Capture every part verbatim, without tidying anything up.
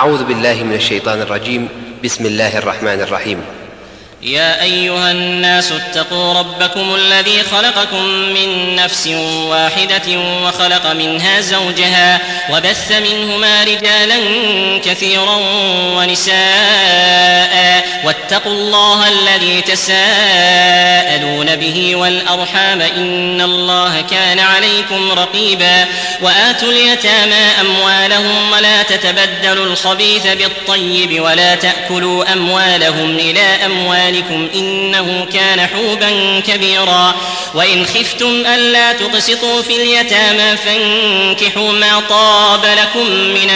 أعوذ بالله من الشيطان الرجيم. بسم الله الرحمن الرحيم. يا أيها الناس اتقوا ربكم الذي خلقكم من نفس واحدة وخلق منها زوجها وبث منهما رجالا كثيرا ونساء واتقوا الله الذي تساءلون به والأرحام إن الله كان عليكم رقيبا. وآتوا اليتامى أموالهم ولا تتبدلوا الخبيث بالطيب ولا تأكلوا أموالهم إلى أموالكم إنه كان حوبا كبيرا. وإن خفتم ألا تقسطوا في اليتامى فانكحوا ما طاب لكم من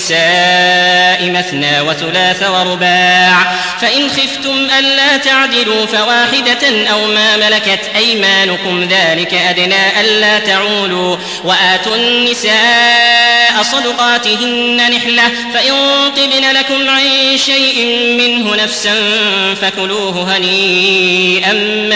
النساء مثنى وثلاث ورباع، فإن خفتم ألا تعدلوا فواحدة أو ما ملكت أيمانكم ذلك أدنى ألا تعولوا. وآتوا النساء صدقاتهن نحلة، فإن طبن لكم عن شيء منه نفسا فكلوه هنيئا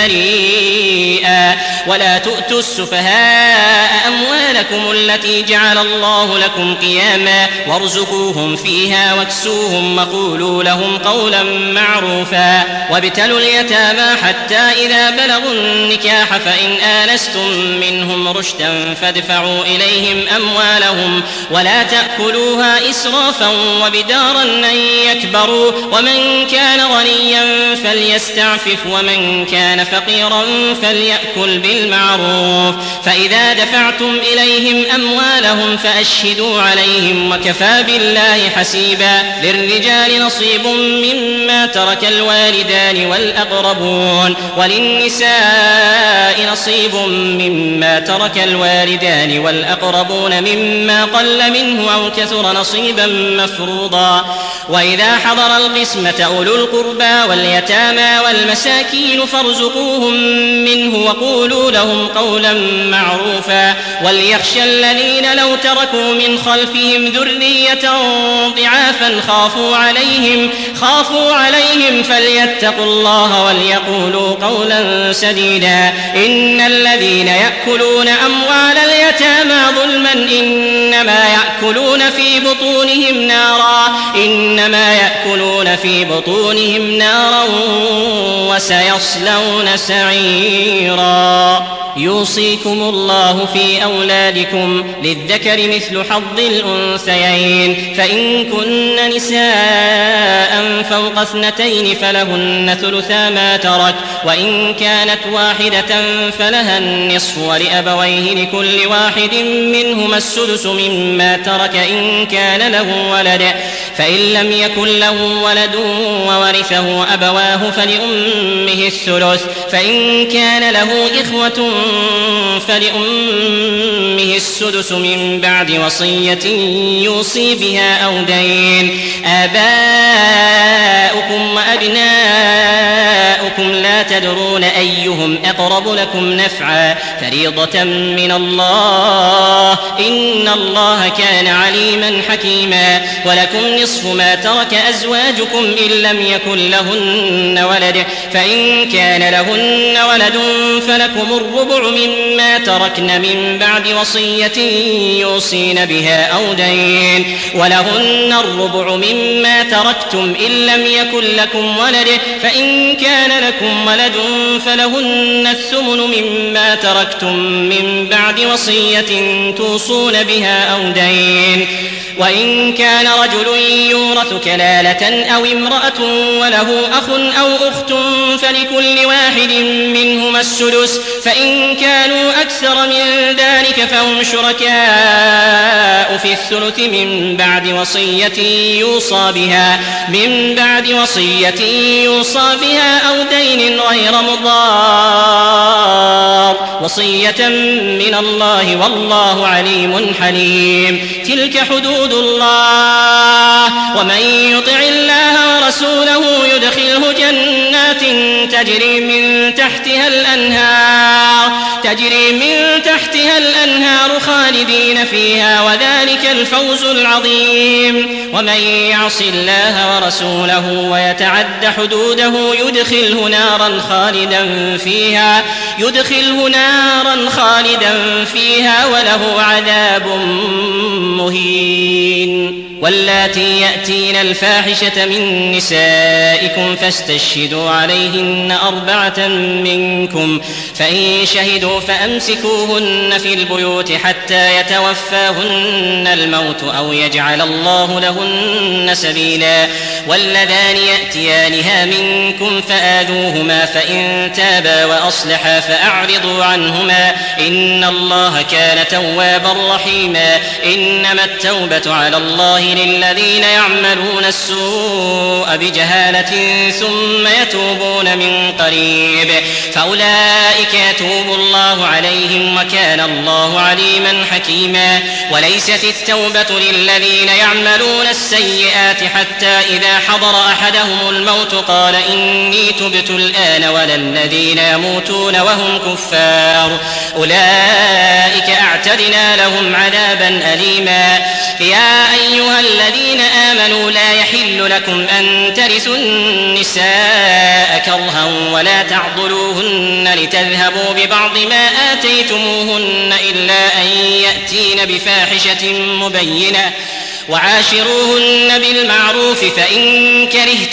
مريئا. ولا تؤتوا السفهاء أموالكم التي جعل الله لكم قياما وارزقوهم فيها واكسوهم وقولوا لهم قولا معروفا. وابتلوا اليتامى حتى إذا بلغوا النكاح فإن آنستم منهم رشدا فادفعوا إليهم أموالهم ولا تأكلوها إسرافا وبدارا أن يكبروا. ومن كان غنيا فليستعفف ومن كان فقيرا فليأكل بالمعروف. فإذا دفعتم إليهم أموالهم فأشهدوا عليهم وكفى بالله حسيبا. للرجال نصيب مما ترك الوالدان والأقربون وللنساء نصيب مما ترك الوالدان والأقربون مما قل منه أو كثر نصيبا مفروضا. وإذا حضر القسمة أولو القربى واليتامى والمساكين فارزقوهم منه وقولوا لهم قولا معروفا. وليخشى الذين لو تركوا من خلفهم ذرية ضعافا خافوا عليهم خافوا عليهم فليتقوا الله وليقولوا قولا سديدا. إن الذين يأكلون أموال اليتامى ظلما إنما يأكلون في بطونهم نارا إنما يأكلون في بطونهم نارا وسيصلون سعيرا. يوصيكم الله في أولادكم للذكر مثل حظ الأنثيين، فإن كن نساء فوق اثنتين فلهن ثلثا ما ترك، وإن كانت واحدة فلها النصف ولأبويه لكل واحد منهما السدس مما ترك إن كان له ولد، فإن لم يكن له ولد وورثه أبواه فلأمه الثلث، فإن كان له إخوة فلأمه السدس من بعد وصية يوصي بها أو دين. آباؤكم وأبناؤكم لا تدرون أيهم أقرب لكم نفعا فريضة من الله إن الله كان عليما حكيما. ولكم نصف ما ترك أزواجكم إن لم يكن لهن ولد، فإن كان لهن ولد فلكم الربع مما تركن من بعد وصية يوصين بها أو دين. ولهن الربع مما تركتم إن لم يكن لكم ولد، فإن كان لكم ولد فلهن الثمن مما تركتم من بعد وصية توصون بها أو دين. وإن كان رجل يورث كلالة أو امرأة وله أخ أو أخت فلكل واحد منهما السدس، فإن كانوا أكثر من ذلك فهم شركاء في الثلث من بعد وصية يوصى بها من بعد وصية يوصى بها أو دين غير مضار، وصية من الله والله عليم حليم. تلك حدود الله، ومن يطع الله ورسوله يدخله جنات تجري من تحتها الأنهار تجري من تحتها الأنهار خالدين فيها وذلك ذلك الفوز العظيم. ومن يعص الله ورسوله ويتعد حدوده يدخله نارا خالدا فيها يدخله نارا خالدا فيها وله عذاب مهين. واللاتي يأتين الفاحشة من نسائكم فاستشهدوا عليهن أربعة منكم، فإن شهدوا فأمسكوهن في البيوت حتى يتوفاهن الموت أو يجعل الله لهن سبيلا. واللذان يأتيانها منكم فآذوهما فإن تابا وأصلحا فأعرضوا عنهما إن الله كان توابا رحيما. إنما التوبة على الله للذين يعملون السوء بجهالة ثم يتوبون من قريب فأولئك يتوب الله عليهم وكان الله عليما حكيما. وليست التوبة للذين يعملون السيئات حتى إذا حضر أحدهم الموت قال إني تبت الآن ولا الذين يموتون وهم كفار أولئك أعتدنا لهم عذابا أليما. يا أيها الذين آمنوا لا يحل لكم أن ترثوا النساء كرها ولا تعضلوهن لتذهبوا ببعض ما آتيتموهن إلا أن يأتين بفاحشة مبينة وعاشروهن بالمعروف فإن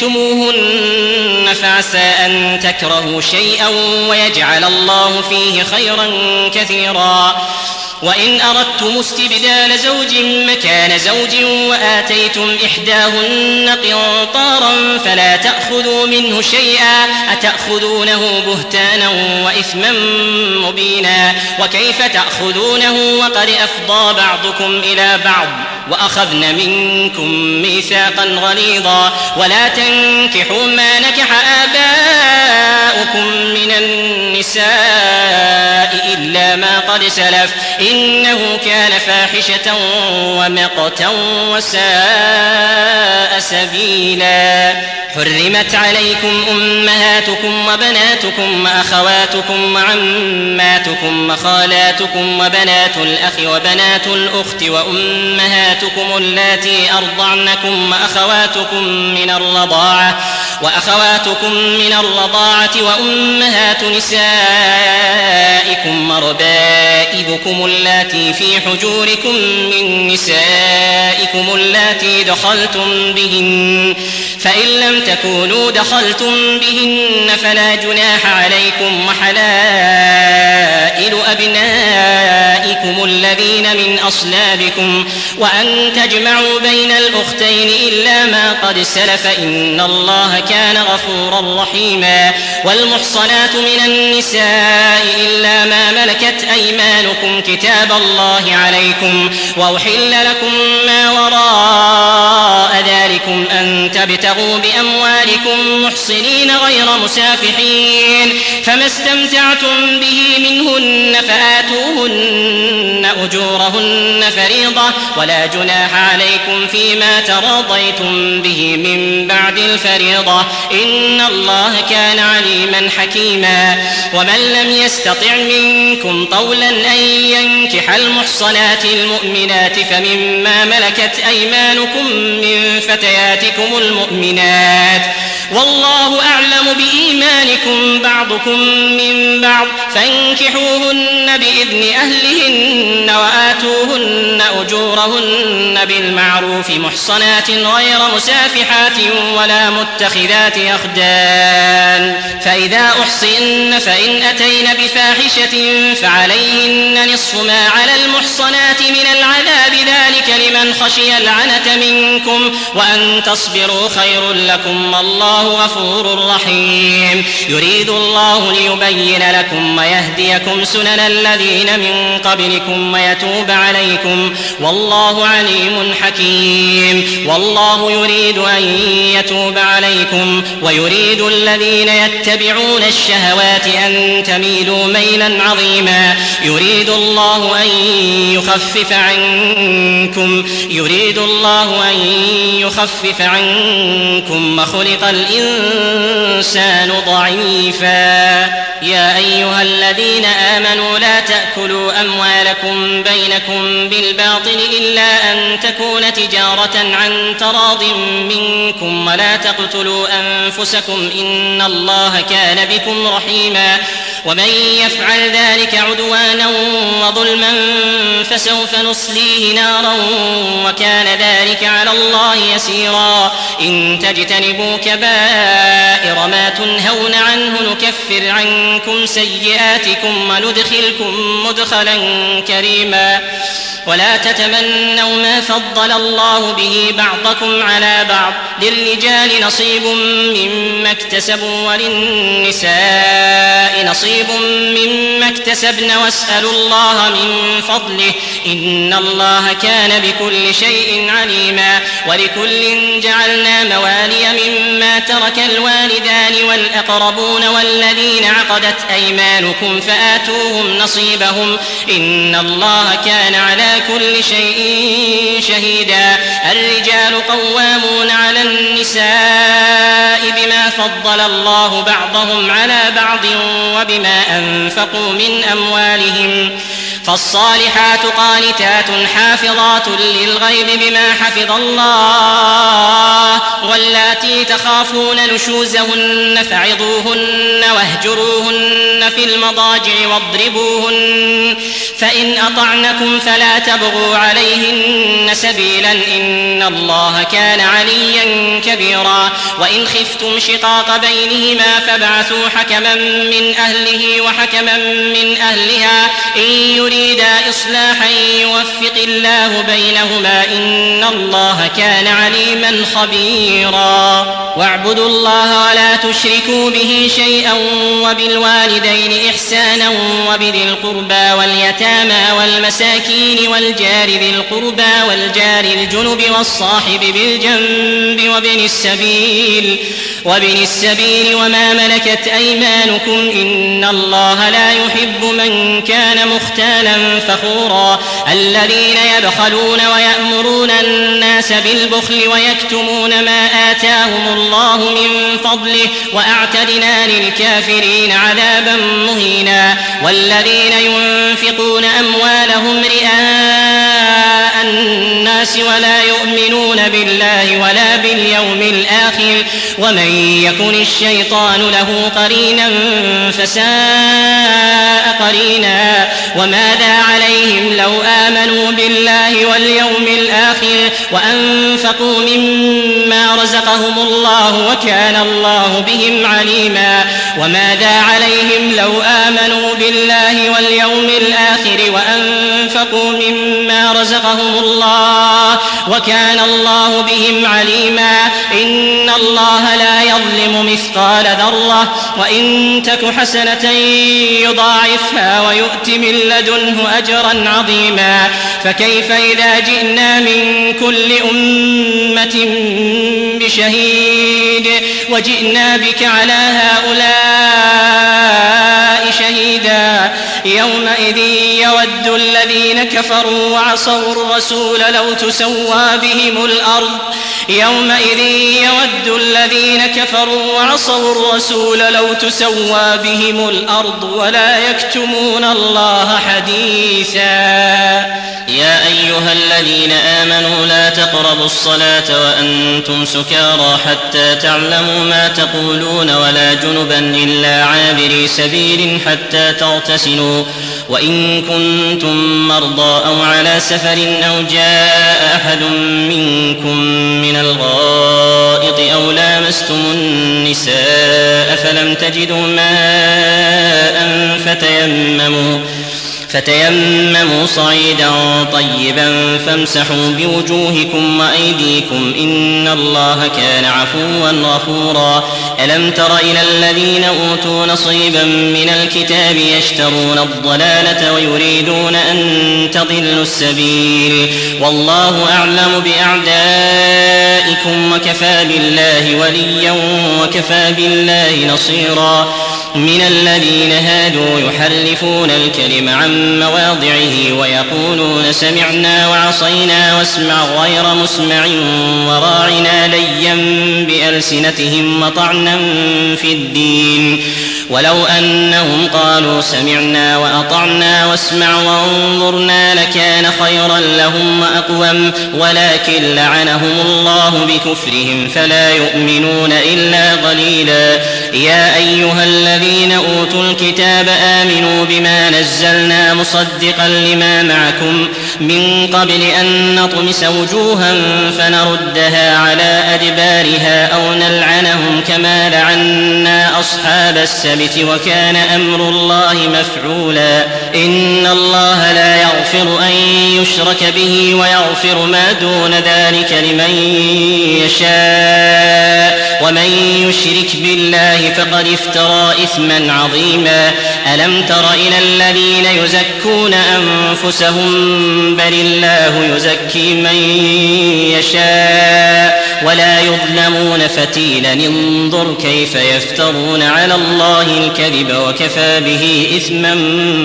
كرهتموهن فعسى أن تكرهوا شيئا ويجعل الله فيه خيرا كثيرا. وإن أردتم استبدال زوج مكان زوج وآتيتم إحداهن قنطارا فلا تأخذوا منه شيئا أتأخذونه بهتانا وإثما مبينا. وكيف تأخذونه وقد أفضى بعضكم إلى بعض وأخذن منكم ميثاقا غليظا. ولا تنكحوا ما نكح آباؤكم من النساء إلا ما قد سلف إنه كان فاحشة ومقتا وساء سبيلا. حرمت عليكم أمهاتكم وبناتكم وأخواتكم وعماتكم وخالاتكم وبنات الأخ وبنات الأخت وأمهاتكم اللاتي أرضعنكم وأخواتكم من الرضاعة وأخواتكم من الرضاعة وأمهات نسائكم وربائبكم اللاتي في حجوركم من نسائكم اللاتي دخلتم بهن فإن لم تكونوا دخلتم بهن فلا جناح عليكم وحلائل أبنائكم الذين من أصلابكم وأن تجمعوا بين الأختين إلا ما قد سلف إن الله كان غفورا رحيما. والمحصنات من النساء إلا ما ملكت أيمانكم كتاب الله عليكم وأحل لكم ما وراء ذلكم أن تبتغوا بأموالكم محصنين غير مسافحين فما استمتعتم به منهن فآتوهن أجورهن فريضة ولا جناح عليكم فيما تراضيتم به من بعد الفريضة إن الله كان عليما حكيما. ومن لم يستطع منكم طولا أن ينكح المحصنات المؤمنات فمما ملكت أيمانكم من فتياتكم المؤمنات والله أعلم بإيمانكم بعضكم من بعض فانكحوهن بإذن أهلهن وآتوهن أجورهن بالمعروف محصنات غير مسافحات ولا متخذات أخدان فإذا أحصن فإن أتين بفاحشة فعليهن نصف ما على المحصنات من العذاب ذلك لمن خشي العنة منكم وأن تصبروا خير لكم والله غفور رحيم. يريد الله ليبين لكم ويهديكم سنن الذين من قبلكم ويتوب عليكم والله عليم حكيم. والله يريد أن يتوب عليكم ويريد الذين يتبعون الشهوات أن تميلوا ميلا عظيما. يريد الله أن يخفف عنكم يريد الله أن يخفف عنكم وخلق الإنسان ضعيفا. يا أيها الذين آمنوا لا تأكلوا أموالكم بينكم بالباطل إلا أن تكون تجارة عن تراض منكم ولا تقتلوا أنفسكم إن الله كان بكم رحيما. ومن يفعل ذلك عدوانا وظلما فسوف نصليه نارا وكان ذلك على الله يسيرا. إن تجتنبوا كبائر ما تنهون عنه نكفر عنكم سيئاتكم وندخلكم مدخلا كريما. ولا تتمنوا ما فضل الله به بعضكم على بعض للرجال نصيب مما اكتسبوا وللنساء نصيب مما اكتسبن واسألوا الله من فضله إن الله كان بكل شيء عليما. ولكل جعلنا موالي مما ترك الوالدان والأقربون والذين عقدت أيمانكم فآتوهم نصيبهم إن الله كان على كل شيء شهيدا. الرجال قوامون على النساء بما فضل الله بعضهم على بعض وبما أنفقوا من أموالهم فالصالحات قانتات حافظات للغيب بما حفظ الله واللاتي تخافون نشوزهن فعظوهن واهجروهن في المضاجع واضربوهن فإن أطعنكم فلا تبغوا عليهن سبيلا إن الله كان عليا كبيرا. وإن خفتم شقاق بينهما فابعثوا حكما من أهله وحكما من أهلها إن يريدا إصلاحا يوفق الله بينهما إن الله كان عليما خبيرا. واعبدوا الله ولا تشركوا به شيئا وبالوالدين إحسانا وبذي القربى واليتامى والمساكين والجار ذي القربى والجار الجنب والصاحب بالجنب وابن السبيل وابن السبيل وما ملكت أيمانكم إن الله لا يحب من كان مختالا فخورا. الذين يبخلون ويأمرون الناس بالبخل ويكتمون ما آتاهم الله من فضله وأعتدنا للكافرين عذابا مهينا. والذين ينفقون أموالهم رئاء الناس ولا يؤمنون بالله ولا باليوم الآخر ومن يكن الشيطان له قرينا فساء قرينا. وماذا عليهم لو آمنوا بالله واليوم الآخر وأنفقوا مما رزقهم الله وكان الله بهم عليما. وماذا عليهم لو آمنوا بالله واليوم الآخر وأنفقوا مما رزقهم الله وكان الله بهم عليما. إن الله لا يظلم مثقال ذرة وإن تك حسنة يضاعفها ويؤت من لدنه أجرا عظيما. فكيف إذا جئنا من كل أمة بشهيد وجئنا بك على هؤلاء شهيدا. يومئذ يود الذين كفروا وعصوا الرسول لو تسوى بهم الأرض يومئذ يود الذين كفروا وعصوا الرسول لو تسوى بهم الأرض ولا يكتمون الله حديثا. يا أيها الذين آمنوا لا تقربوا الصلاة وأنتم سكارى حتى تعلموا ما تقولون ولا جنبا إلا عابري سبيل حتى تغتسلوا وإن كنتم مرضى أو على سفر أو جاء أحد منكم من الغائط أو لامستم النساء فلم تجدوا ماء فتيمموا فتيمموا صعيدا طيبا فامسحوا بوجوهكم وأيديكم إن الله كان عفوا غفورا. ألم تر إلى الذين أوتوا نصيبا من الكتاب يشترون الضلالة ويريدون أن تضلوا السبيل والله أعلم بأعدائكم وكفى بالله وليا وكفى بالله نصيرا. من الذين هادوا يحرفون الكلم عن مواضعه ويقولون سمعنا وعصينا واسمع غير مسمع وراعنا ليا ليا بألسنتهم وطعنا في الدين. ولو أنهم قالوا سمعنا وأطعنا واسمع وانظرنا لكان خيرا لهم وأقوم، ولكن لعنهم الله بكفرهم فلا يؤمنون إلا قليلا. يا أيها الذين أوتوا الكتاب آمنوا بما نزلنا مصدقا لما معكم من قبل أن نطمس وجوها فنردها على أدبارها أو نلعنهم كما لعنا أصحاب السبت وكان أمر الله مفعولا. إن الله لا يغفر أن يشرك به ويغفر ما دون ذلك لمن يشاء، ومن يشرك بالله فقد افترى إثما عظيما. ألم تر إلى الذين يزكون أنفسهم بل الله يزكي من يشاء ولا يظلمون فتيلا. انظر كيف يفترون على الله الكذب وكفى به إثما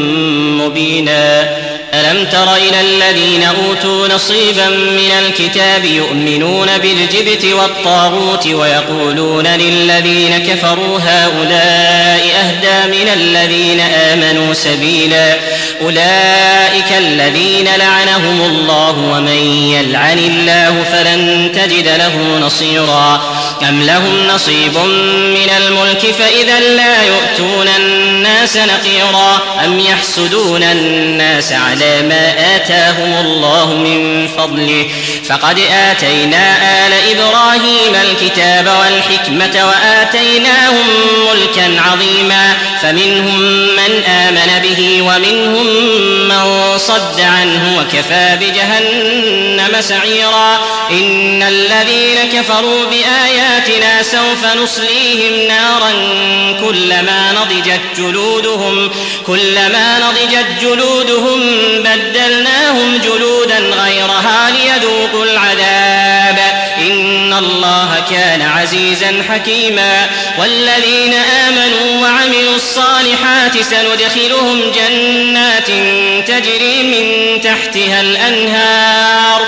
مبينا. ألم تر إلى الذين أوتوا نصيبا من الكتاب يؤمنون بالجبت والطاغوت ويقولون للذين كفروا هؤلاء أهدى من الذين آمنوا سبيلا. أولئك الذين لعنهم الله ومن يلعن الله فلن تجد له نصيرا. أم لهم نصيب من الملك فإذا لا يؤتون الناس نقيرا. أم يحسدون الناس على ما آتاهم الله من فضله فقد آتينا آل إبراهيم الكتاب والحكمة وآتيناهم ملكا عظيما. فمنهم من آمن به ومنهم من صد عنه وكفى بجهنم سعيرا. إن الذين كفروا بآياتنا سوف نصليهم نارا كلما نضجت جلودهم كلما نضجت جلودهم بدلناهم جلودا غيرها ليذوقوا العذاب. إن الله كان عزيزا حكيما. والذين آمنوا وعملوا الصالحات سندخلهم جنات تجري من تحتها الأنهار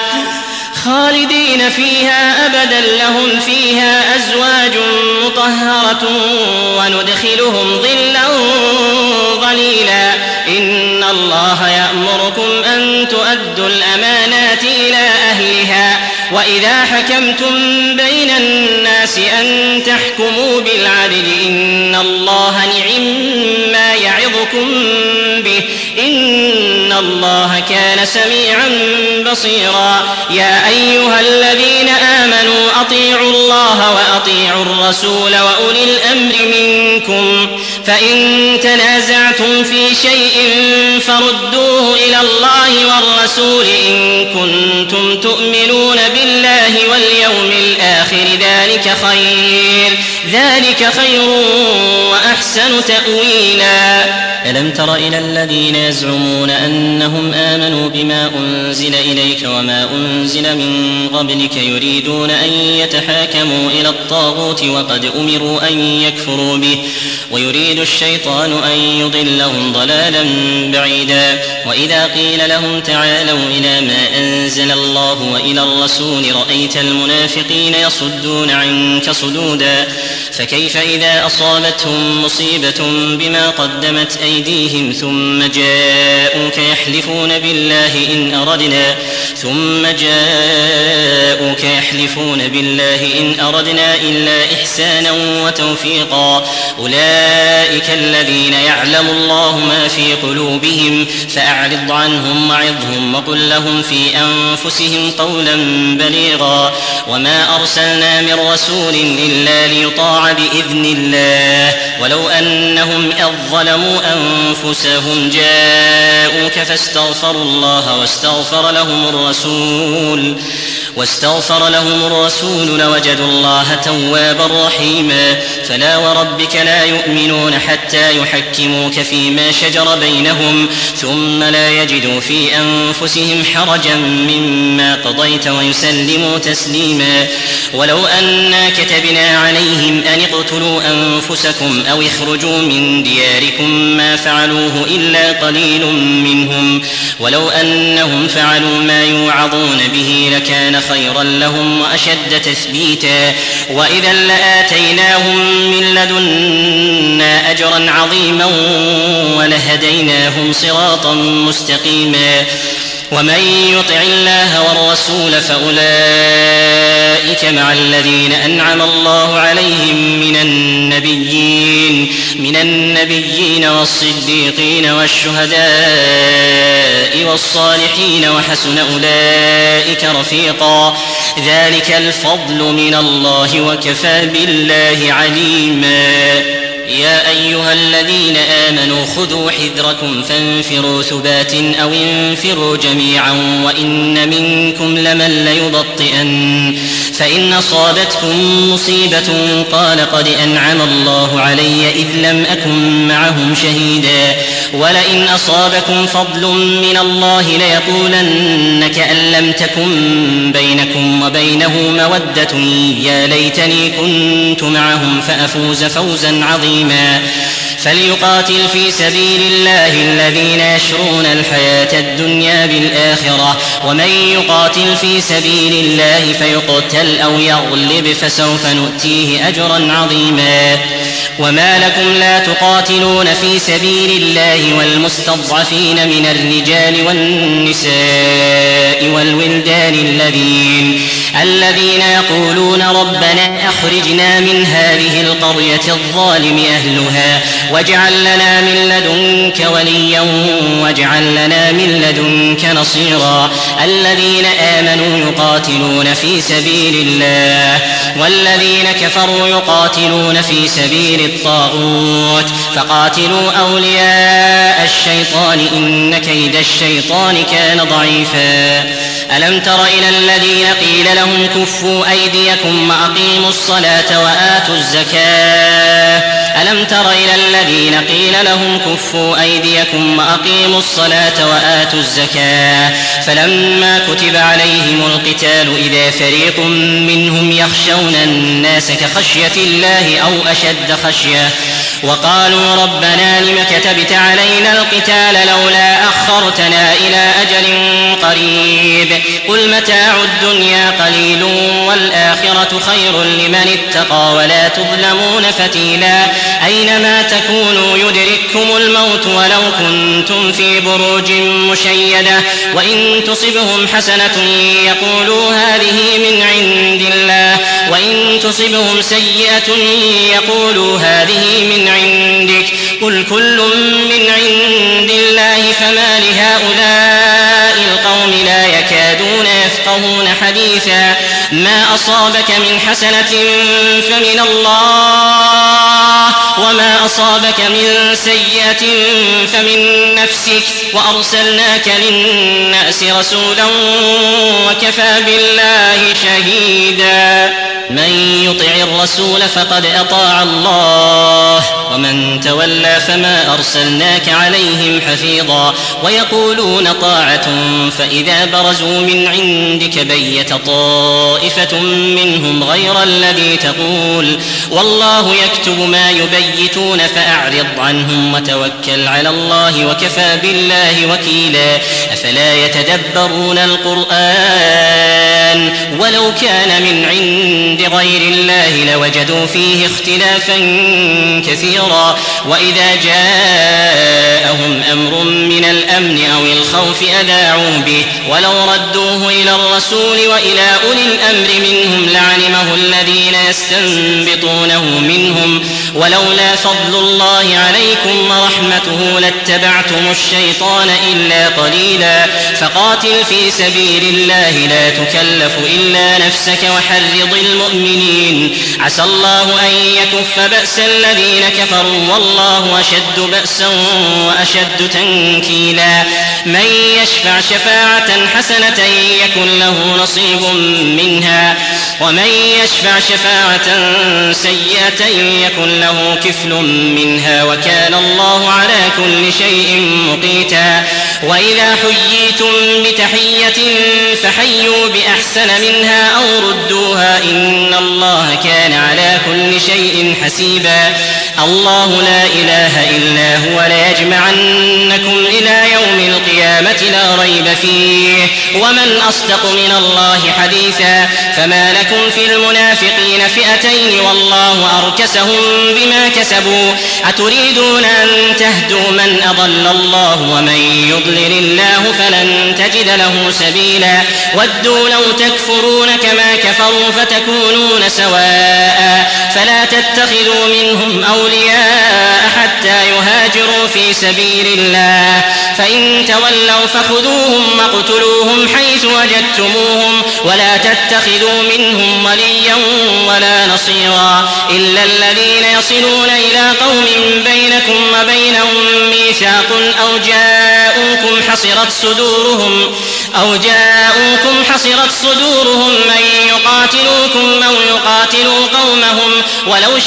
خالدين فيها أبدا لهم فيها أزواج مطهرة وندخلهم ظلا ظليلا. إن الله يأمركم أن تؤدوا الأمانات إلى أهلها وإذا حكمتم بين الناس أن تحكموا بالعدل. إن الله نعم ما يعظكم به إن الله كان سميعا بصيرا. يا أيها الذين آمنوا أطيعوا الله وأطيعوا الرسول وأولي الأمر منكم فإن تنازعتم في شيء فردوه إلى الله والرسول إن كنتم تؤمنون بالله واليوم الآخر ذلك خير ذلك خير وأحسن تأويلا. ألم تر إلى الذين يزعمون أنهم آمنوا بما أنزل إليك وما أنزل من قبلك يريدون أن يتحاكموا إلى الطاغوت وقد أمروا أن يكفروا به ويريد الشيطان أن يضلهم ضلالا بعيدا. وإذا قيل لهم تعالوا إلى ما أنزل الله وإلى الرسول رأيت المنافقين يصدون عنك صدودا. فكيف إذا أصابتهم مصيبة بما قدمت أيديهم ثم جاءوك يحلفون بالله إن أردنا ثم جاءوك يحلفون بالله إن أردنا إلا إحسانا وتوفيقا. أولئك الذين يعلم الله ما في قلوبهم فأعرض عنهم وعظهم وقل لهم في أنفسهم قولا بليغا. وما أرسلنا من رسول إلا ليطاع بإذن الله ولو أنهم إذ ظلموا أنفسهم جاءوك فاستغفروا الله واستغفر لهم الرسول واستغفر لهم الرسول لوجدوا الله توابا رحيما. فلا وربك لا يؤمنون حتى يحكموك فيما شجر بينهم ثم لا يجدوا في أنفسهم حرجا مما قضيت ويسلموا تسليما. ولو أنا كتبنا عليهم أن اقتلوا أنفسكم أو اخرجوا من دياركم ما فعلوه إلا قليل منهم ولو أنهم فعلوا ما يوعظون به لكان لكان خيرا لهم وأشد تثبيتا وإذا لآتيناهم من لدنا أجرا عظيما ولهديناهم صراطا مستقيما ومن يطع الله والرسول فأولئك مع الذين أنعم الله عليهم من النبيين من النبيين والصديقين والشهداء والصالحين وحسن أولئك رفيقا ذلك الفضل من الله وكفى بالله عليما يا أيها الذين آمنوا خذوا حذركم فانفروا ثبات أو انفروا جميعا وإن منكم لمن ليبطئن فإن أصابتكم مصيبة قال قد أنعم الله علي إذ لم أكن معهم شهيدا ولئن أصابكم فضل من الله ليقولن كأن لم تكن بينكم وبينه مودة يا ليتني كنت معهم فأفوز فوزا عظيما فليقاتل في سبيل الله الذين يشرون الحياة الدنيا بالآخرة ومن يقاتل في سبيل الله فيقتل أو يغلب فسوف نؤتيه أجرا عظيما وما لكم لا تقاتلون في سبيل الله والمستضعفين من الرجال والنساء والولدان الذين الذين يقولون ربنا أخرجنا من هذه القرية الظالم أهلها واجعل لنا من لدنك وليا واجعل لنا من لدنك نصيرا الذين آمنوا يقاتلون في سبيل الله والذين كفروا يقاتلون في سبيل الطاغوت فقاتلوا أولياء الشيطان إن كيد الشيطان كان ضعيفا ألم تر إلى الذين قيل لهم كفوا أيديكم وأقيموا الصلاة وآتوا الزكاة ألم تر إلى الذين قيل لهم كفوا أيديكم وأقيموا الصلاة وآتوا الزكاة فلما كتب عليهم القتال إذا فريق منهم يخشون الناس كخشية الله أو أشد خشية وقالوا ربنا لم كتبت علينا القتال لولا أخرتنا إلى أجل قريب قل متاع الدنيا قليل والآخرة خير لمن اتقى ولا تظلمون فتيلا أينما تكونوا يدرككم الموت ولو كنتم في بروج مشيدة وإن تصبهم حسنة يقولوا هذه من عند الله وإن تصبهم سيئة يقولوا هذه من عندك قل كل من عند الله فما لهؤلاء القوم لا يكادون يفقهون حديثا ما أصابك من حسنة فمن الله وما أصابك من سيئة فمن نفسك وأرسلناك للناس رسولا وكفى بالله شهيدا من يطع الرسول فقد أطاع الله ومن تولى فما أرسلناك عليهم حفيظا ويقولون طاعة فإذا برزوا من عندك بيت طائفة منهم غير الذي تقول والله يكتب ما يبيتون فأعرض عنهم وتوكل على الله وكفى بالله وكيلا أفلا يتدبرون القرآن ولو كان من عند غير الله لوجدوا فيه اختلافا كثيرا وإذا جاءهم أمر من الأمن أو الخوف أذاعوا به ولو ردوه إلى الرسول وإلى أولي الأمر منهم لعلمه الذين يستنبطونه منهم ولولا فضل الله عليكم ورحمته لاتبعتم الشيطان إلا قليلا فقاتل في سبيل الله لا تكلف إلا نفسك وحرض المؤمنين عسى الله أن يكف بأس الذين كفروا والله أشد بأسا وأشد تنكيلا من يشفع شفاعة حسنة يكن له نصيب منها ومن يشفع شفاعة سيئة يكن له كفل منها وكان الله على كل شيء مقيتا وإذا حييتم بتحية فحيوا بأحسن منها أو ردوها إن الله كان وكان على كل شيء حسيبا. الله لا إله إلا هو ليجمعنكم إلى يوم القيامة لا ريب فيه ومن أصدق من الله حديثا. فما لكم في المنافقين فئتين والله أركسهم بما كسبوا أتريدون أن تهدوا من أضل الله ومن يضلل الله فلن تجد له سبيلا. ودوا لو تكفرون كما كفروا فتكونون سواء فلا تتخذوا منهم أولياء حتى يهاجروا في سبيل الله فإن تولوا فخذوهم واقتلوهم حيث وجدتموهم ولا تتخذوا منهم وليا ولا نصيرا إلا الذين يصلون إلى قوم بينكم وبينهم ميثاق أو جاءوكم حصرت صدورهم أو جاءوكم حصرت صدورهم من يقاتلوكم أو يقاتلوا قومهم ولو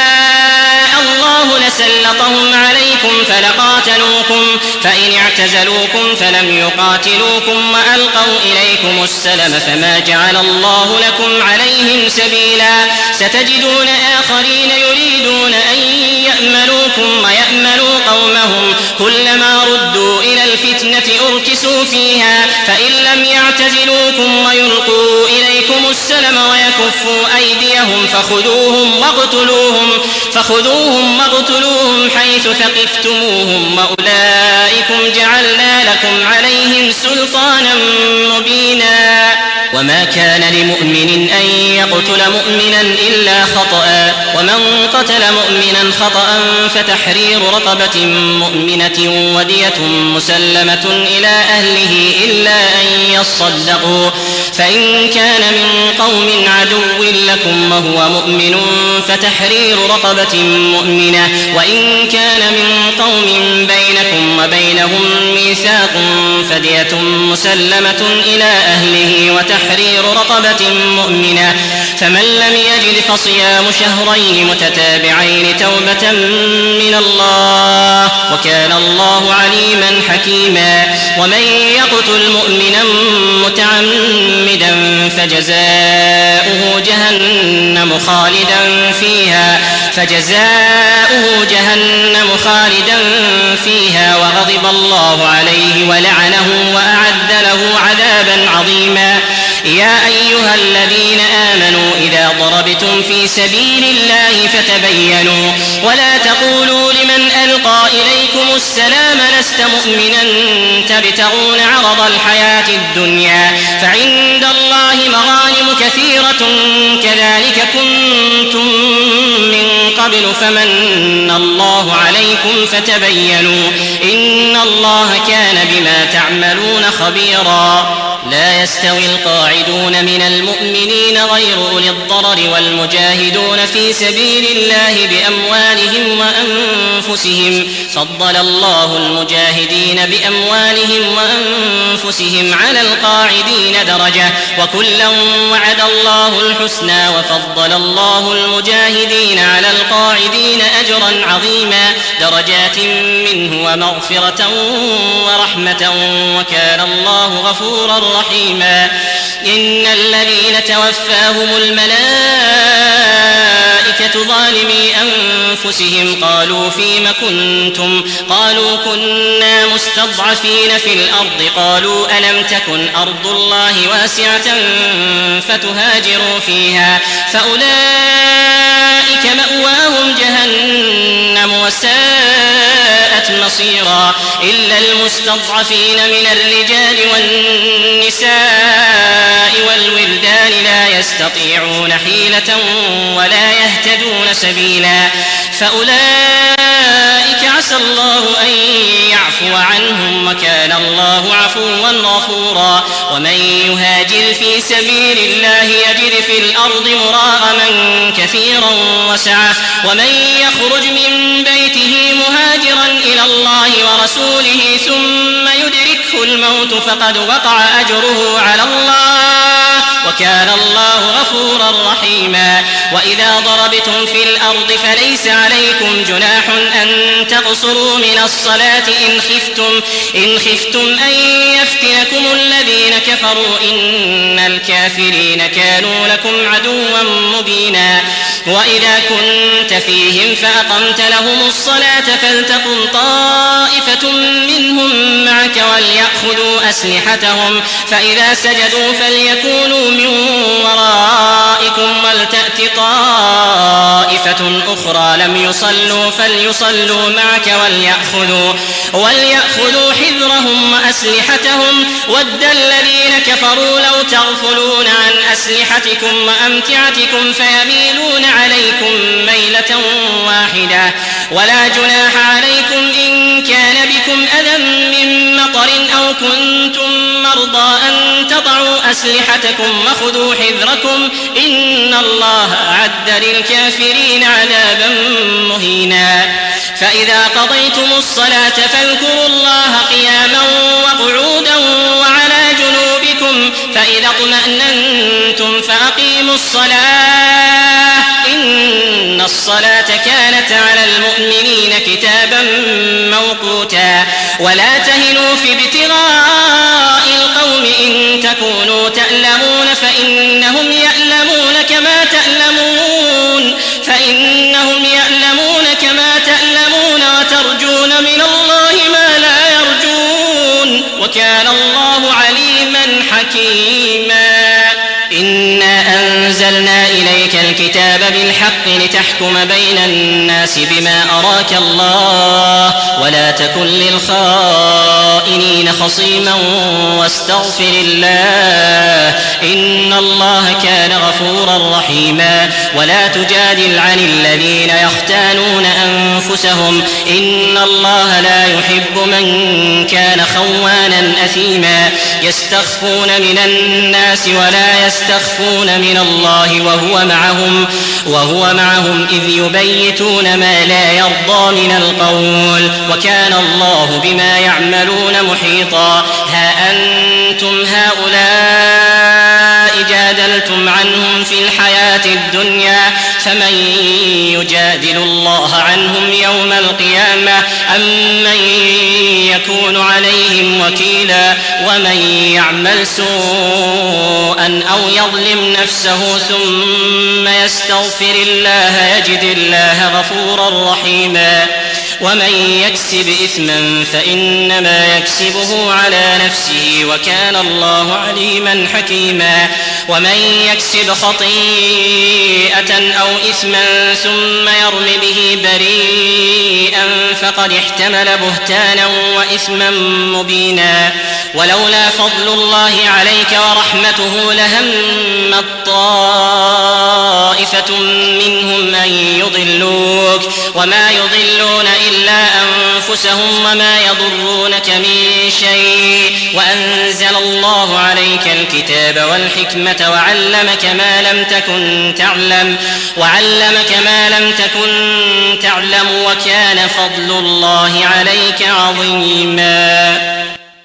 شاء الله لسلطهم عليكم فلقاتلوكم فإن اعتزلوكم فلم يقاتلوكم وألقوا إليكم السلم فما جعل الله لكم عليهم سبيلا. ستجدون آخرين يريدون أن يأملوكم ويأملوا قومهم كلما ردوا إلى الفتنة أركسوا فيها فإن لم يعتزلوكم ويلقوا إليكم السلم ويكفوا أيديهم فخذوهم واقتلوهم فخذوهم واقتلوهم حيث ثقفتموهم وأولئكم جعلنا لكم عليهم سلطانا مبينا. وما كان لمؤمن أن يقتل مؤمنا إلا خطأ ومن قتل مؤمنا خطأ فتحرير رقبة مؤمنة ودية مسلمة إلى أهله إلا أن يصدقوا فإن كان من قوم عدو لكم وهو مؤمن فتحرير رقبة مؤمنة وإن كان من قوم بينكم وبينهم ميثاق فدية مسلمة إلى أهله وتحرير رقبة مؤمنة فمن لم يجد فصيام شهرين متتابعين توبة من الله وكان الله عليما حكيما. ومن يقتل مؤمنا متعمدا فجزاؤه جهنم خالدا فيها فجزاؤه جهنم خالدا فيها وغضب الله عليه ولعنه وأعد له عذابا عظيما. يا أيها الذين آمنوا إذا ضربتم في سبيل الله فتبينوا ولا تقولوا لمن ألقى إليكم السلام لست مؤمنا تبتغون عرض الحياة الدنيا فعند الله مغانم كثيرة كذلك كنتم من قبل فمن الله عليكم فتبينوا إن الله كان بما تعملون خبيرا. لا يستوي القاعدون من المؤمنين غير أولي الضرر والمجاهدون في سبيل الله بأموالهم وأنفسهم فضل الله المجاهدين بأموالهم وأنفسهم على القاعدين درجة وكلا وعد الله الحسنى وفضل الله المجاهدين على القاعدين أجرا عظيما درجات منه ومغفرة ورحمة وكان الله غفورا رحيما. إن الذين توفاهم الملائكة ظالمي أنفسهم قالوا فيم كنتم قالوا كنا مستضعفين في الأرض قالوا ألم تكن أرض الله واسعة فتهاجروا فيها فأولئك مأواهم جهنم وساءت مصيرا إلا المستضعفين من الرجال والنساء والولدان لا يستطيعون حيلة ولا يهتدون سبيلا فأولئك عسى الله أن يعفو عنهم وكان الله عفوا غفورا. ومن يهاجر في سبيل الله يجد في الأرض مراغما كثيرا وسعة ومن يخرج من بيته مهاجرا إلى الله ورسوله ثم يدركه الموت فقد وقع أجره على الله وكان الله غفورا رحيما. وإذا ضربتم في الأرض فليس عليكم جناح أن تقصروا من الصلاة إن خفتم, إن خفتم أن يفتنكم الذين كفروا إن الكافرين كانوا لكم عدوا مبينا. وإذا كنت فيهم فأقمت لهم الصلاة فلتقم طائفة منهم معك وليأخذوا أسلحتهم فإذا سجدوا فليكونوا من ورائكم ولتأت طائفة أخرى لم يصلوا فليصلوا معك وليأخذوا, وليأخذوا حذرهم وأسلحتهم ود الذين كفروا لو تغفلون عن أسلحتكم وأمتعتكم فيميلون عليكم ميلة واحدة ولا جناح عليكم إن كان بكم أذى من مطر أو كنتم مرضى أن تضعوا أسلحتكم وخذوا حذركم إن الله أعد للكافرين عذابا مهينا فإذا قضيتم الصلاة فاذكروا الله قياما وقعودا وعلى جنوبكم فإذا اطمأننتم فأقيموا الصلاة إن الصلاة كانت على المؤمنين كتابا موقوتا ولا تهنوا في ابتغاء القوم إن تكونوا تألمون فإنهم يألمون كما تألمون فإنهم يألمون كما تألمون وترجون من الله ما لا يرجون وكان الله عليما حكيما إنا أنزلنا إليك الكتاب بالحق لتحكم بين الناس بما أراك الله ولا تكن للخائنين خصيما واستغفر الله إن الله كان غفورا رحيما ولا تجادل عن الذين يختانون أنفسهم إن الله لا يحب من كان خوانا أثيما يستخفون من الناس ولا يستخفون من الله وهو معهم وهو معهم إذ يبيتون ما لا يرضى من القول وكان الله بما يعملون محيطا ها أنتم هؤلاء جادلتم عنهم في الحياة الدنيا فمن يجادل الله عنهم يوم القيامة أم من يكون عليهم وكيلا ومن يعمل سوءا أو يظلم نفسه ثم يستغفر الله يجد الله غفورا رحيما ومن يكسب إثما فإنما يكسبه على نفسه وكان الله عليما حكيما ومن يكسب خطيئة أو إثما ثم يرم به بريئا فقد احتمل بهتانا وإثما مبينا ولولا فضل الله عليك ورحمته لهم طائفة منهم أن يضلوك وما يضلون إلا أنفسهم وما يضرونك من شيء وأنزل الله عليك الكتاب والحكمة وعلمك ما لم تكن تعلم وعلمك ما لم تكن تعلم وكان فضل الله عليك عظيما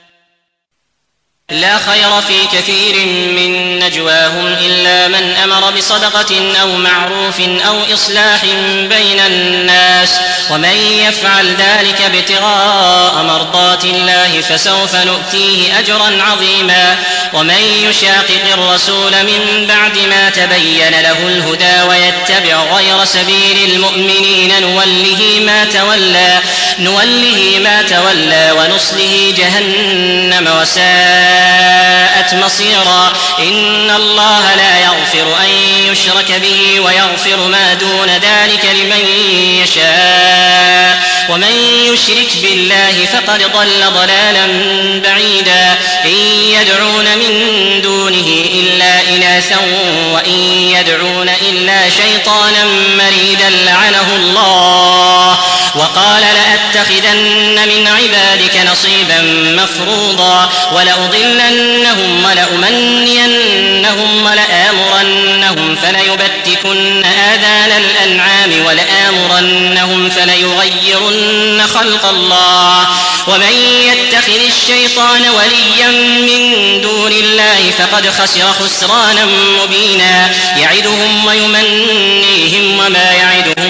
لا خير في كثير من نجواهم إلا من أمر بصدقة أو معروف أو إصلاح بين الناس ومن يفعل ذلك ابتغاء مرضات الله فسوف نؤتيه أجرا عظيما ومن يشاقق الرسول من بعد ما تبين له الهدى ويتبع غير سبيل المؤمنين نوله ما تولى نوله ما تولى ونصله جهنم وساءت مصيرا إن الله لا يغفر أن يشرك به ويغفر ما دون ذلك لمن يشاء ومن يشرك بالله فقد ضل ضلالا بعيدا إن يدعون من دونه إلا إناثا وإن يدعون إلا شيطانا مريدا لعنه الله وقال لأتخذن من عبادك نصيبا مفروضا ولأضلنهم ولأمنينهم ولآمرنهم فليبتكن آذان الأنعام ولآمرنهم فليغيرن خلق الله ومن يتخذ الشيطان وليا من دون الله فقد خسر خسرانا مبينا يعدهم ويمنيهم وما يعدهم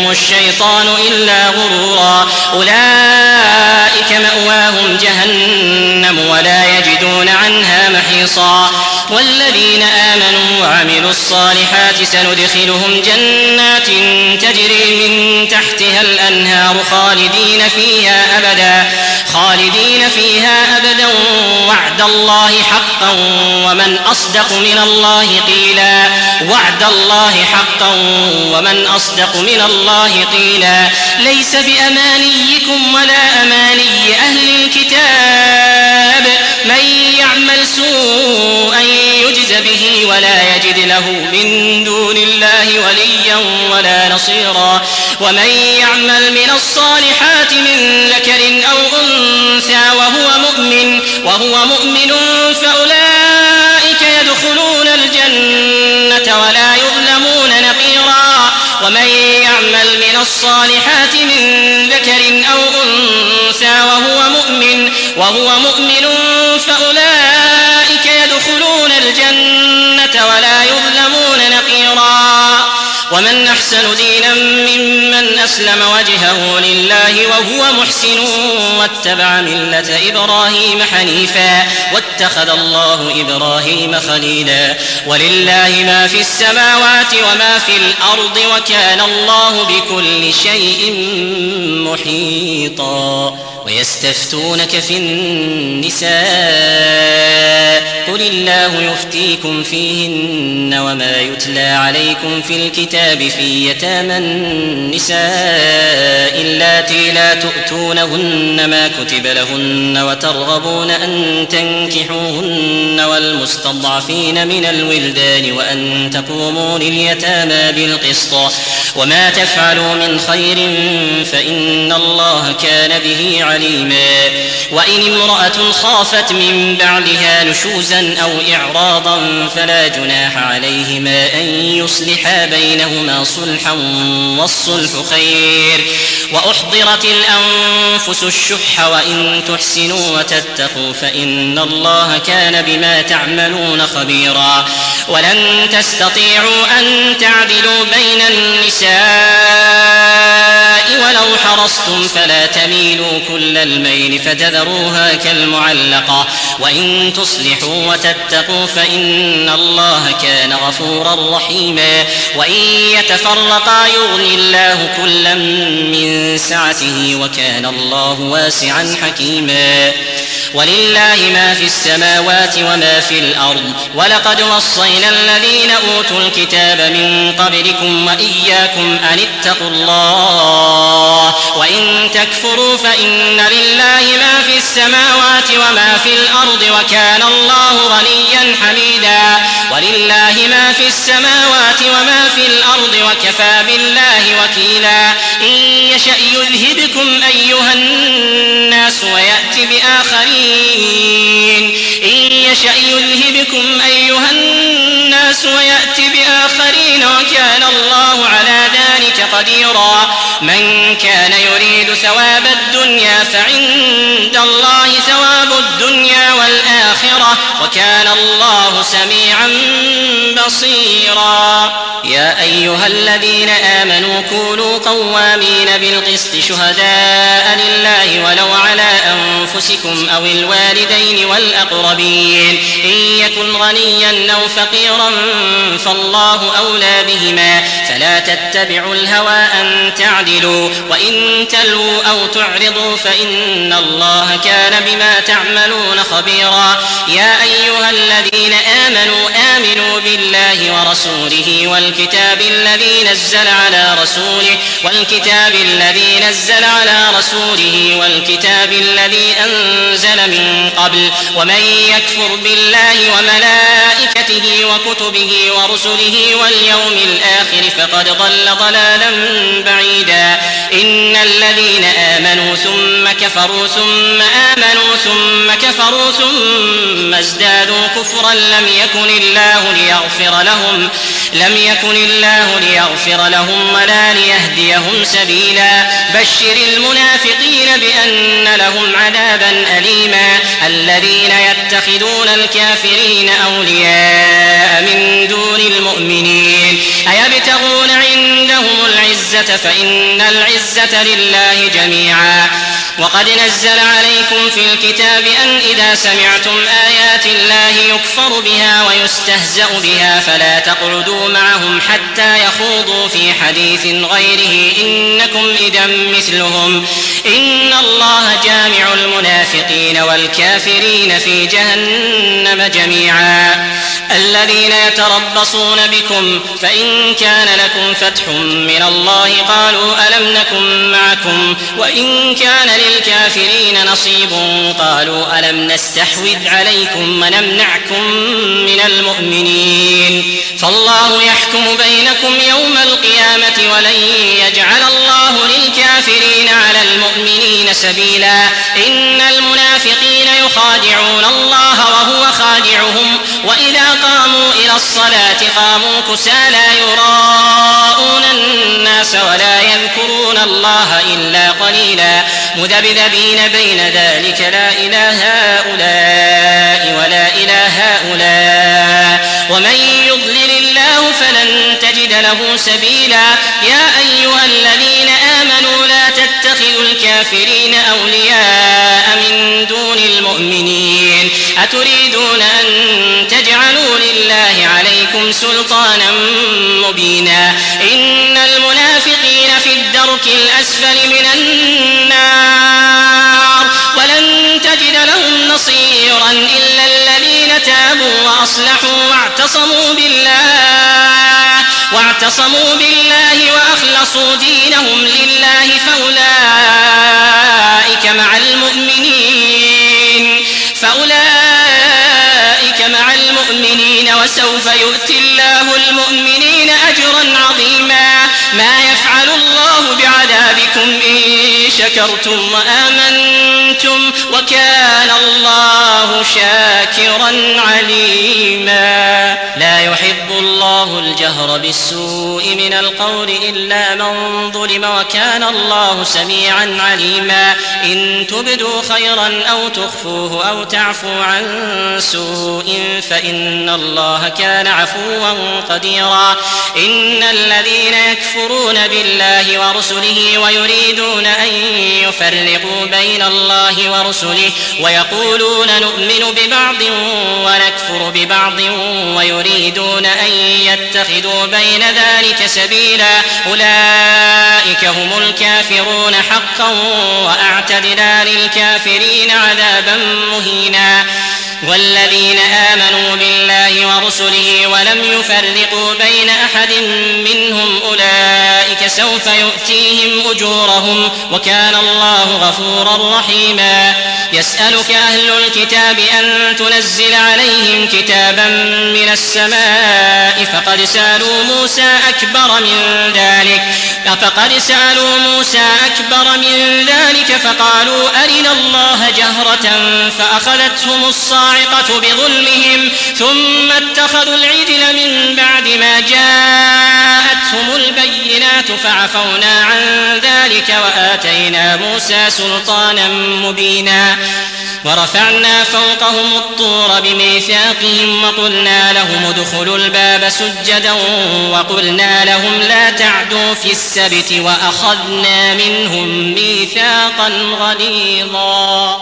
يزدهم الشيطان إلا غرورا أولئك مأواهم جهنم ولا يجدون عنها محيصا والذين آمنوا وعملوا الصالحات سندخلهم جنات تجري من تحتها الأنهار خالدين فيها أبدا خالدين فيها أبدا وعد الله حقا ومن أصدق من الله قيلا وعد الله حقا ومن أصدق من الله قيلا ليس بأمانيكم ولا أماني أهل الكتاب من يعمل سوءا يجز به ولا يجد له من دون الله وليا ولا نصيرا ومن يعمل من الصالحات من ذكر أو أنثى وهو مؤمن وهو مؤمن فأولئك يدخلون الجنة ولا يظلمون نقيرا ومن يعمل من الصالحات من ذكر أو أنثى وهو مؤمن وهو مؤمن فأولئك يدخلون الجنة ولا يظلمون نقيرا ومن أحسن دينا ممن أسلم وجهه لله وهو محسن واتبع ملة إبراهيم حنيفا واتخذ الله إبراهيم خليلا ولله ما في السماوات وما في الأرض وكان الله بكل شيء محيطا ويستفتونك في النساء قل الله يفتيكم فيهن وما يتلى عليكم في الكتاب في يتامى النساء اللاتي لا تؤتونهن ما كتب لهن وترغبون أن تنكحوهن والمستضعفين من الولدان وأن تقوموا لليتامى بالقسط وما تفعلوا من خير فإن الله كان به عليما وإن امرأة خافت من بعدها نشوزا أو إعراضا فلا جناح عليهما أن يصلحا بينهما صلحا والصلح خير وأحضرت الأنفس الشح وإن تحسنوا وتتقوا فإن الله كان بما تعملون خبيرا ولن تستطيعوا أن تعدلوا بين النساء ولو حرصتم فلا تميلوا كل الميل فتذروها كالمعلقة وإن تصلحوا وتتقوا فإن الله كان غفورا رحيما وإن يتفرقا يغني الله كلا من سعته وكان الله واسعا حكيما ولله ما في السماوات وما في الأرض ولقد وصينا الذين أوتوا الكتاب من قبلكم وإياكم أن اتقوا الله وإن تكفروا فإن لله ما في السماوات وما في الأرض وكان الله غنيا حميدا ولله ما في السماوات وما في الأرض وكفى بالله وكيلا إن يشأ يذهبكم أيها الناس ويأتي بآخرين إن يشأ يذهبكم أيها الناس ويأتي بآخرين وكان الله على ذلك قديرا من كان يريد ثواب الدنيا فعند الله ثواب الدنيا والآخرة وكان الله سميعا بصيرا يا أيها الذين آمنوا كونوا قوامين بالقسط شهداء لله ولو على أنفسكم أو الوالدين والأقربين إن يكن غنيا أو فقيرا فالله أولى بهما فلا تتبعوا الهوى أن تعدلوا وإن تلووا أو تعرضوا فإن الله كان بما تعملون خبيرا يا أيها الذين آمنوا آمنوا بالله ورسوله والكتاب الذي نزل على رسوله والكتاب الذي نزل على رسوله والكتاب الذي أنزل من قبل ومن يكفر بالله وملائكته وكتبه ورسله واليوم الآخر فقد ضل ضلالا بعيدا إن الذين آمنوا ثم كفروا ثم آمنوا ثم كفروا ثم ازدادوا كفرا لم يكن الله ليغفر لهم لم يكن الله ليغفر لهم ولا ليهديهم سبيلا بشر المنافقين بأن لهم عذابا أليما الذين يتخذون الكافرين أولياء من دون المؤمنين أيبتغون عندهم العزة العزة فإن العزة لله جميعا. وقد نزل عليكم في الكتاب أن إذا سمعتم آيات الله يكفر بها ويستهزأ بها فلا تقعدوا معهم حتى يخوضوا في حديث غيره إنكم إذا مثلهم إن الله جامع المنافقين والكافرين في جهنم جميعا. الذين يتربصون بكم فإن كان لكم فتح من الله قالوا ألم نكن معكم وإن كان للكافرين نصيب قالوا ألم نستحوذ عليكم ونمنعكم من المؤمنين فالله يحكم بينكم يوم القيامة ولن يجعل الله للكافرين على المؤمنين سبيلا. إن المنافقين يخادعون الله وهو خادعهم وإذا قاموا إلى الصلاة قاموا كسالى يراءون الناس ولا يذكرون الله إلا قليلا مذبذبين بين ذلك لا إله هؤلاء ولا إله هؤلاء ومن يضلل الله فلن تجد له سبيلا. يا أيها الذين آمنوا لا تتخذوا الكافرين أولياء من دون المؤمنين أتريدون أن تجعلوا لله عليكم سلطانا مبينا. إن المنافقين في الدرك الأسفل من النار ولن تجد لهم نصيرا إلا الذين تابوا وأصلحوا واعتصموا بالله واعتصموا بالله وأخلصوا دينهم لله فأولئك مع المؤمنين فأولئك مع المؤمنين وسوف يؤتي الله المؤمنين أجرا عظيما. ما يفعل الله بعذابكم إن شكرتم وآمنتم وكان الله شاكرا عليما. لا يحب الله الجهر بالسوء من القول إلا من ظلم وكان الله سميعا عليما. إن تبدوا خيرا أو تخفوه أو تعفو عن سوء فإن الله كان عفوا قديرا. إن الذين يكفرون بالله ورسله ويريدون أن يفرقوا بين الله ورسله ويقولون نؤمن ببعض ونكفر ببعض ويريدون أن يتخذوا بين ذلك سبيلا أولئك هم الكافرون حقا وأعتدنا للكافرين عذابا مهينا. والذين آمنوا بالله ورسله ولم يفرقوا بين أحد منهم أولئك سوف يؤتيهم أجورهم وكان الله غفورا رحيما. يسألك أهل الكتاب أن تنزل عليهم كتابا من السماء فقد سألوا موسى أكبر من ذلك فقد سألوا موسى أكبر من ذلك فقالوا أرنا الله جهرة فأخذتهم الصاعقة بظلمهم ثم اتخذوا العجل من بعد ما جاءتهم البينات فعفونا عن ذلك وآتينا موسى سلطانا مبينا. ورفعنا فوقهم الطور بميثاقهم وقلنا لهم ادخلوا الباب سجدا وقلنا لهم لا تعدوا في السبت وأخذنا منهم ميثاقا غليظا.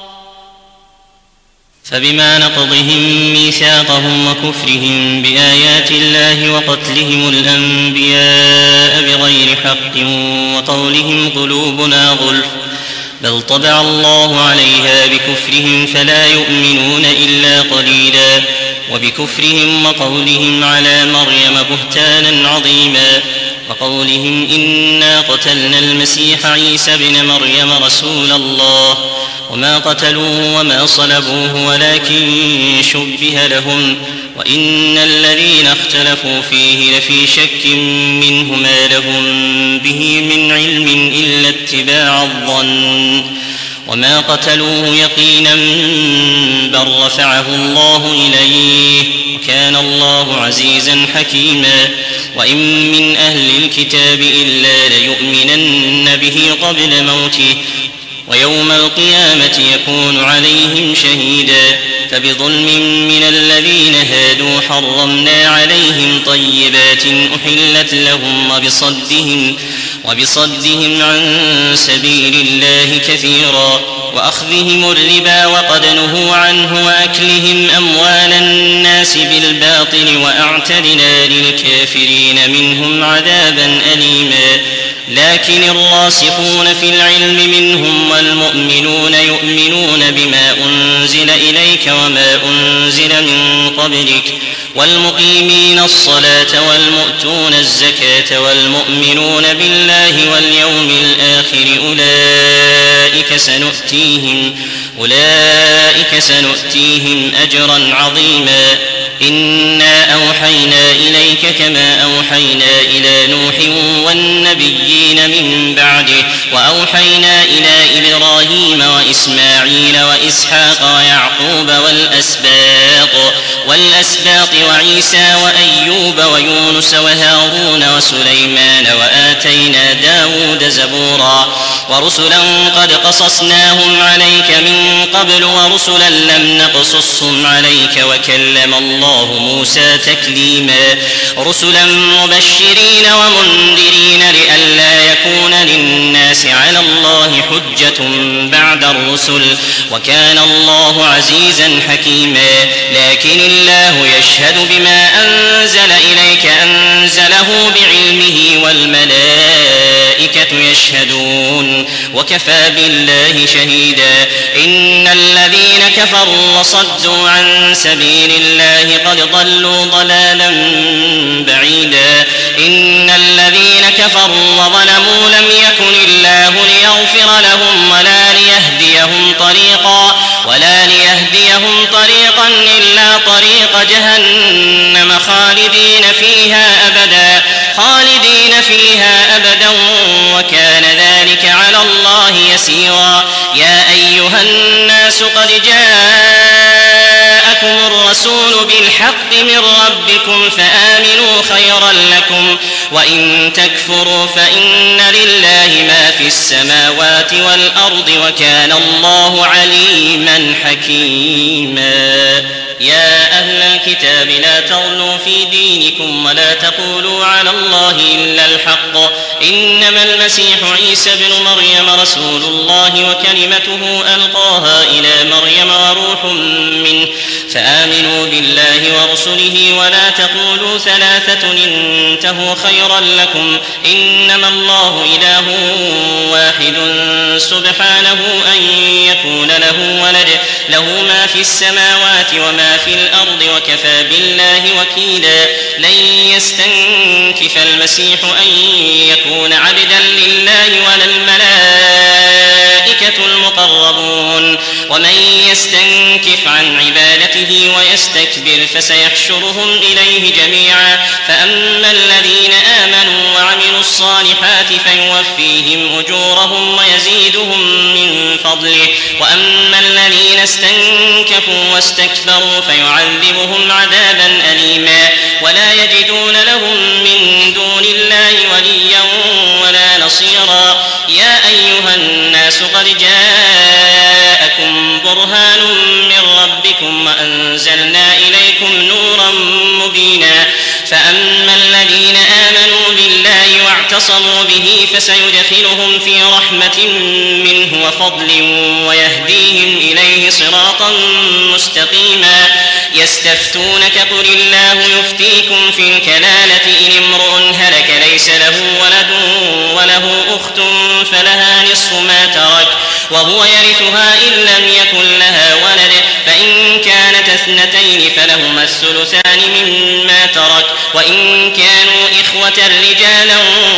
فبما نقضهم ميثاقهم وكفرهم بآيات الله وقتلهم الأنبياء بغير حق وقولهم قلوبنا غلف بل طبع الله عليها بكفرهم فلا يؤمنون إلا قليلا. وبكفرهم وقولهم على مريم بهتانا عظيما وقولهم إنا قتلنا المسيح عيسى ابن مريم رسول الله وما قتلوه وما صلبوه ولكن شبه لهم وإن الذين اختلفوا فيه لفي شك منه ما لهم به من علم إلا اتباع الظن وما قتلوه يقينا بل رفعه الله إليه وكان الله عزيزا حكيما. وإن من أهل الكتاب إلا ليؤمنن به قبل موته ويوم القيامة يكون عليهم شهيدا. فبظلم من الذين هادوا حرمنا عليهم طيبات أحلت لهم وبصدهم, وبصدهم عن سبيل الله كثيرا وأخذهم الربا وقد نهوا عنه وأكلهم أموال الناس بالباطل وأعتدنا للكافرين منهم عذابا أليما. لكن الراسخون في العلم منهم والمؤمنون يؤمنون بما أنزل إليك وما أنزل من قبلك والمقيمين الصلاة والمؤتون الزكاة والمؤمنون بالله واليوم الآخر أولئك سنؤتيهم, أولئك سنؤتيهم أجرا عظيما. إنا أوحينا إليك كما أوحينا إلى نوح والنبيين من بعده وأوحينا إلى إبراهيم وإسماعيل وإسحاق ويعقوب والأسباط, والأسباط وعيسى وأيوب ويونس وهارون وسليمان وآتينا داود زبورا ورسلا قد قصصناهم عليك من قبل ورسلا لم نقصصهم عليك وكلم الله موسى تكليما. رسلا مبشرين ومنذرين لئلا يكون للناس على الله حجة بعد الرسل وكان الله عزيزا حكيما. لكن الله يشهد بما أنزل إليك أنزله بعلمه والملائكة يشهدون وكفى بالله شهيدا. إن الذين كفروا وصدوا عن سبيل الله قد ضلوا ضلالا بعيدا. إن الذين كفروا وظلموا لم يكن الله ليغفر لهم ولا ليهديهم طريقا ولا ليهديهم طريقا إلا طريق جهنم خالدين فيها أبدا خالدين فيها أبدا وكان ذلك على الله يسيرا. يا أيها الناس قد جاءكم الرسول بالحق من ربكم فآمنوا خيرا لكم وإن تكفروا فإن لله ما في السماوات والأرض وكان الله عليما حكيما. يا أهل الكتاب لا تغلوا في دينكم ولا تقولوا على الله إلا الحق إنما المسيح عيسى بن مريم رسول الله وكلمته ألقاها إلى مريم وروح منه فآمنوا بالله ورسله ولا تقولوا ثلاثة انتهوا خيرا لكم إنما الله إله واحد سبحانه أن يكون له ولد له ما في السماوات وما في الأرض وكفى بالله وكيلا. لن يستنكف المسيح أن يكون عبدا لله ولا الملائكة المقربون ومن يستنكف عن عبادته ويستكبر فسيحشرهم إليه جميعا. فأما الذين آمنوا وعملوا الصالحات فيوفيهم أجورهم ويزيدهم من فضله وأما الذين استنكفوا واستكبروا فيعذبهم عذابا أليما ولا يجدون لهم من دون الله وليا ولا نصيرا. يا أيها الناس قد جاءكم برهان من ربكم وأنزلنا إليكم نورا مبينا. فأما الذين آمنوا بالله واعتصموا به فسيدخلهم في رحمة منه وفضل ويهديهم إليه صراطا مستقيما. يستفتونك قل الله يفتيكم في الكلالة إن امرؤ هلك ليس له ولد وله أخت فلها نصف ما ترك وهو يرثها إن لم يكن لها ولد فإن كانت اثنتين فلهما الثلثان مما ترك وإن كانوا إخوة رجالا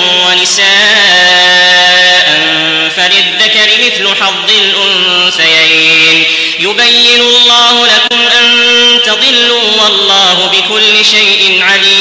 ونساء فللذكر مثل حظ الأنثيين. يبين الله لكم أن تضلوا والله بكل شيء عليم.